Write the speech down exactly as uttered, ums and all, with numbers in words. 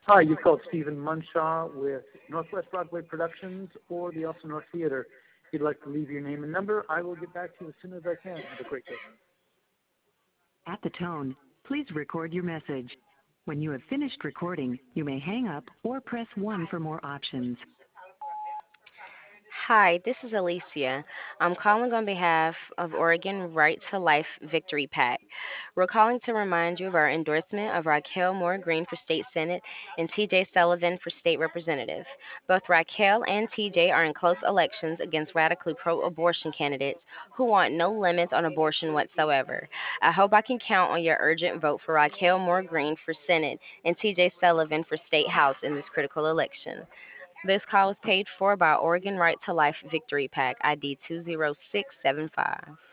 Hi, you've called Stephen Munshaw with Northwest Broadway Productions or the Elsinore North Theater. If you'd like to leave your name and number, I will get back to you as soon as I can. Have a great day. At the tone, please record your message. When you have finished recording, you may hang up or press one for more options. Hi, this is Alicia. I'm calling on behalf of Oregon Right to Life Victory PAC. We're calling to remind you of our endorsement of Raquel Moore Green for State Senate and T J Sullivan for State Representative. Both Raquel and T J are in close elections against radically pro abortion candidates who want no limits on abortion whatsoever. I hope I can count on your urgent vote for Raquel Moore Green for Senate and T J Sullivan for State House in this critical election. This call is paid for by Oregon Right to Life Victory PAC, I D two zero six seven five.